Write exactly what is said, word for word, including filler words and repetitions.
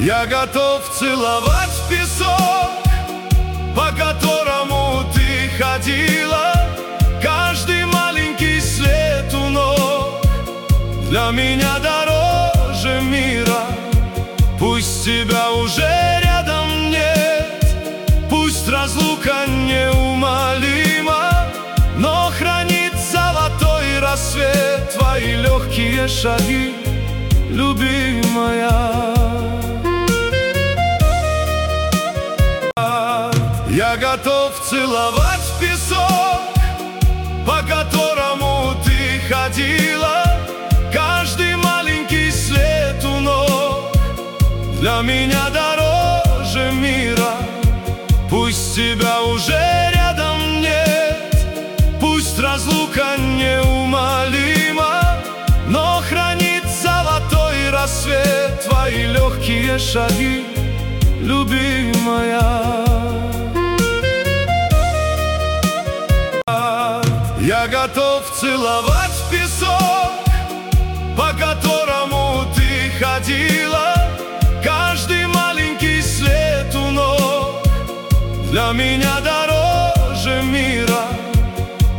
Я готов целовать песок, по которому ты ходила. Каждый маленький след у ног для меня дороже мира. Пусть тебя уже рядом нет, пусть разлука неумолима, но хранит золотой рассвет твои легкие шаги, любимая. Я готов целовать песок, по которому ты ходила. Каждый маленький след у ног для меня дороже мира. Пусть тебя уже рядом нет, пусть разлука неумолима, но хранит золотой рассвет твои легкие шаги, любимая. Я готов целовать песок, по которому ты ходила. Каждый маленький след у ног для меня дороже